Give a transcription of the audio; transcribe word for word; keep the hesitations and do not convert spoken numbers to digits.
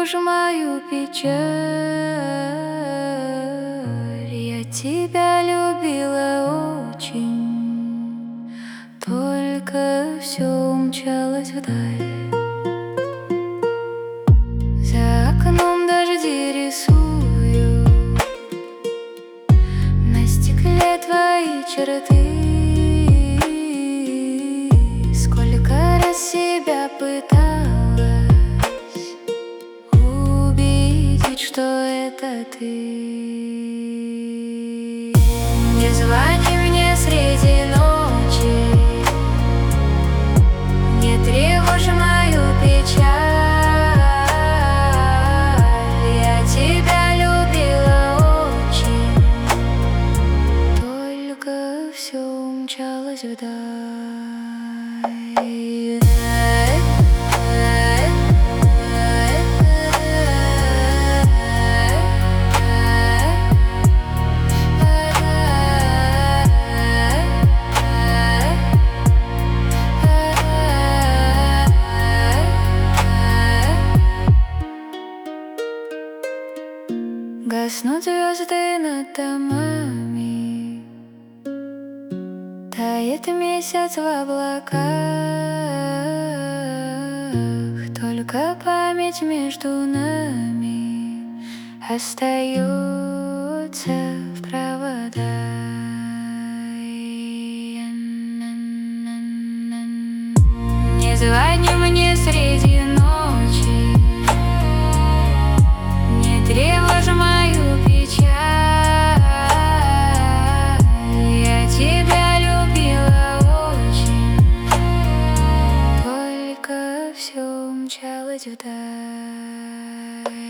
тревожь мою печаль. Я тебя любила очень, только все умчалось вдаль. За окном дожди рисую на стекле твои черты. Сколько раз себя пыталась убедить, что это ты. Не звони мне среди ночи, не тревожь мою печаль. Я тебя любила очень, только все умчалось вдаль. Гаснут звезды над домами, тает месяц в облаках. Только память между нами остается в проводах. Не звони мне среди ночи, не тревожь мою печаль. Я тебя любила очень, только все умчалось вдаль.